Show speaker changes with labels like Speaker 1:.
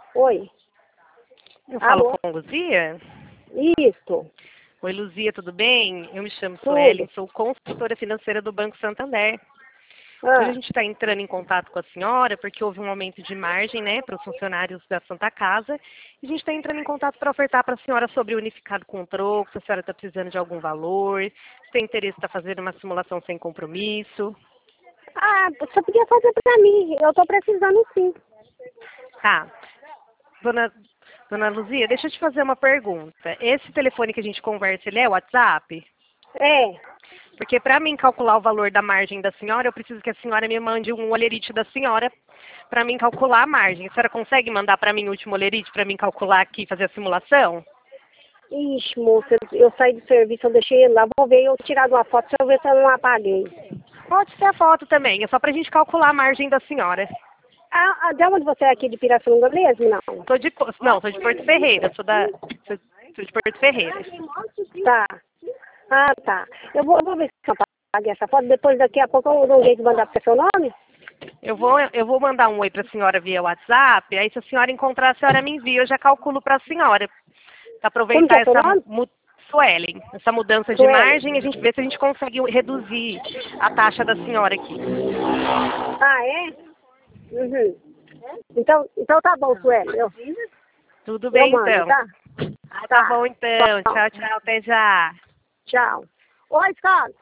Speaker 1: Oi.
Speaker 2: Eu falo
Speaker 1: Alô?
Speaker 2: com Luzia?
Speaker 1: Isso.
Speaker 2: Oi, Luzia, tudo bem? Eu me chamo
Speaker 1: Tudo.
Speaker 2: Suelen, sou consultora financeira do Banco Santander. Hoje a gente está entrando em contato com a senhora porque houve um aumento de margem, né, para os funcionários da Santa Casa. E a gente está entrando em contato para ofertar para a senhora sobre o unificado com troco, se a senhora está precisando de algum valor, se tem interesse em estar fazendo uma simulação sem compromisso.
Speaker 1: Você podia fazer pra mim. Eu tô precisando sim.
Speaker 2: Tá. Dona Luzia, deixa eu te fazer uma pergunta. Esse telefone que a gente conversa, ele é o WhatsApp?
Speaker 1: É.
Speaker 2: Porque para mim calcular o valor da margem da senhora, eu preciso que a senhora me mande um olerite da senhora para mim calcular a margem. A senhora consegue mandar para mim o último olerite para mim calcular aqui e fazer a simulação?
Speaker 1: Ixi, moça, eu saí do serviço, eu deixei ele lá. Vou ver, eu tirar uma foto, deixa eu ver se eu não apaguei.
Speaker 2: Pode ser a foto também, é só para a gente calcular a margem da senhora.
Speaker 1: De onde você é aqui de Pirassununga mesmo, não?
Speaker 2: Sou de Porto Ferreira, sou de Porto Ferreira.
Speaker 1: Tá. Tá. Eu vou ver se eu apaguei essa foto. Depois, daqui a pouco, eu dou um jeito de mandar para seu nome.
Speaker 2: Eu vou mandar um oi para a senhora via WhatsApp, aí se a senhora encontrar, a senhora me envia, eu já calculo para a senhora. Para
Speaker 1: Como que
Speaker 2: aproveitar
Speaker 1: é seu nome?
Speaker 2: Suelen, essa mudança de
Speaker 1: Sueli.
Speaker 2: margem, a gente vê se a gente consegue reduzir a taxa da senhora aqui.
Speaker 1: É? Uhum. Então tá bom, Sueli.
Speaker 2: Tudo
Speaker 1: Eu
Speaker 2: bem,
Speaker 1: mando,
Speaker 2: então.
Speaker 1: tá?
Speaker 2: Tá bom, então.
Speaker 1: Tchau.
Speaker 2: Tchau, tchau. Até já.
Speaker 1: Tchau. Oi, Scott.